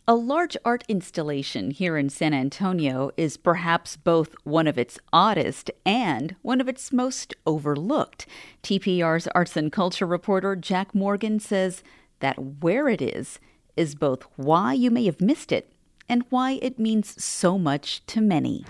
A large art installation here in San Antonio is perhaps both one of its oddest and one of its most overlooked. TPR's arts and culture reporter Jack Morgan says that where it is both why you may have missed it and why it means so much to many.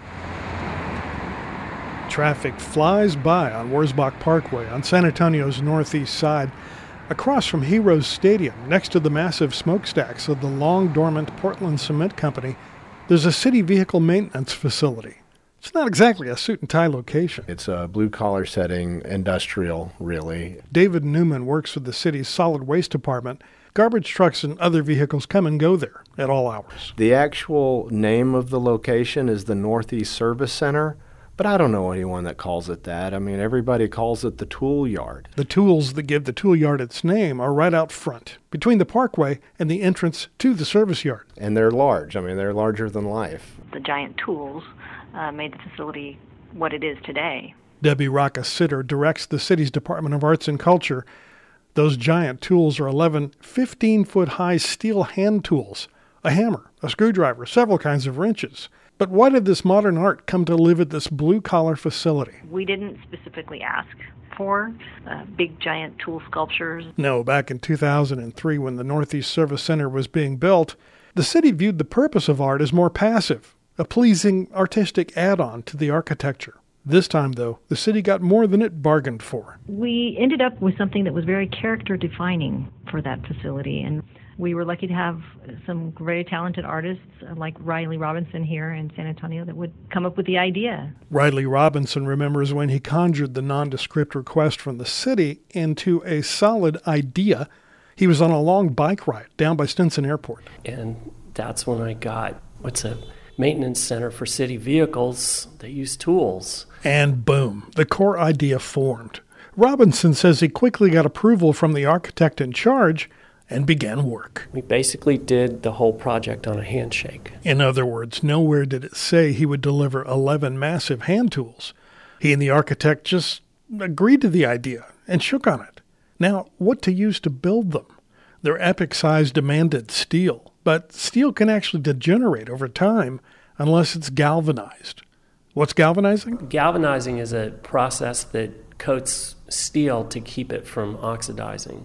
Traffic flies by on Wurzbach Parkway on San Antonio's northeast side, across from Heroes Stadium, next to the massive smokestacks of the long-dormant Portland Cement Company. There's a city vehicle maintenance facility. It's not exactly a suit-and-tie location. It's a blue-collar setting, industrial, really. David Newman works for the city's solid waste department. Garbage trucks and other vehicles come and go there at all hours. The actual name of the location is the Northeast Service Center, but I don't know anyone that calls it that. I mean, everybody calls it the tool yard. The tools that give the tool yard its name are right out front, between the parkway and the entrance to the service yard. And they're large. I mean, they're larger than life. The giant tools made the facility what it is today. Debbie Rocca-Sitter directs the city's Department of Arts and Culture. Those giant tools are 11 15-foot-high steel hand tools, a hammer, a screwdriver, several kinds of wrenches. But why did this modern art come to live at this blue-collar facility? We didn't specifically ask for big, giant tool sculptures. No, back in 2003, when the Northeast Service Center was being built, the city viewed the purpose of art as more passive, a pleasing artistic add-on to the architecture. This time, though, the city got more than it bargained for. We ended up with something that was very character-defining for that facility, and we were lucky to have some very talented artists like Riley Robinson here in San Antonio that would come up with the idea. Riley Robinson remembers when he conjured the nondescript request from the city into a solid idea. He was on a long bike ride down by Stinson Airport. And that's when I got, a maintenance center for city vehicles that use tools. And boom, the core idea formed. Robinson says he quickly got approval from the architect in charge and began work. We basically did the whole project on a handshake. In other words, nowhere did it say he would deliver 11 massive hand tools. He and the architect just agreed to the idea and shook on it. Now, what to use to build them? Their epic size demanded steel, but steel can actually degenerate over time unless it's galvanized. What's galvanizing? Galvanizing is a process that coats steel to keep it from oxidizing.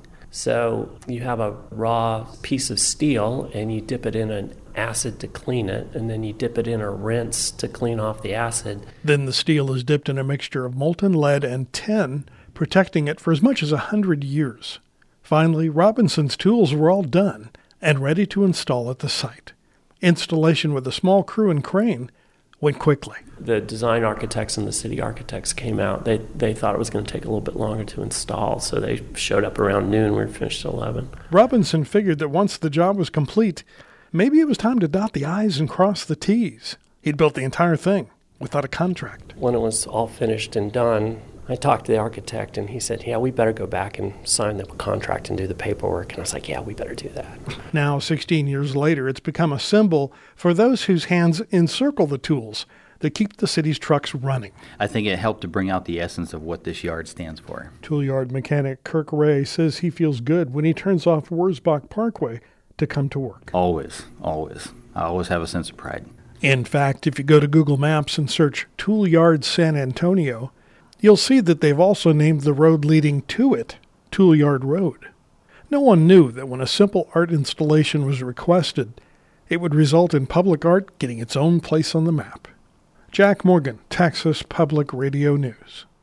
So you have a raw piece of steel and you dip it in an acid to clean it, and then you dip it in a rinse to clean off the acid. Then the steel is dipped in a mixture of molten lead and tin, protecting it for as much as 100 years. Finally, Robinson's tools were all done and ready to install at the site. Installation with a small crew and crane went quickly. The design architects and the city architects came out. They thought it was going to take a little bit longer to install, so they showed up around noon. We were finished at 11. Robinson figured that once the job was complete, maybe it was time to dot the I's and cross the T's. He'd built the entire thing without a contract. When it was all finished and done, I talked to the architect, and he said, yeah, we better go back and sign the contract and do the paperwork. And I was like, yeah, we better do that. Now, 16 years later, it's become a symbol for those whose hands encircle the tools that keep the city's trucks running. I think it helped to bring out the essence of what this yard stands for. Tool yard mechanic Kirk Ray says he feels good when he turns off Wurzbach Parkway to come to work. Always, always. I always have a sense of pride. In fact, if you go to Google Maps and search Tool Yard San Antonio, you'll see that they've also named the road leading to it Tool Yard Road. No one knew that when a simple art installation was requested, it would result in public art getting its own place on the map. Jack Morgan, Texas Public Radio News.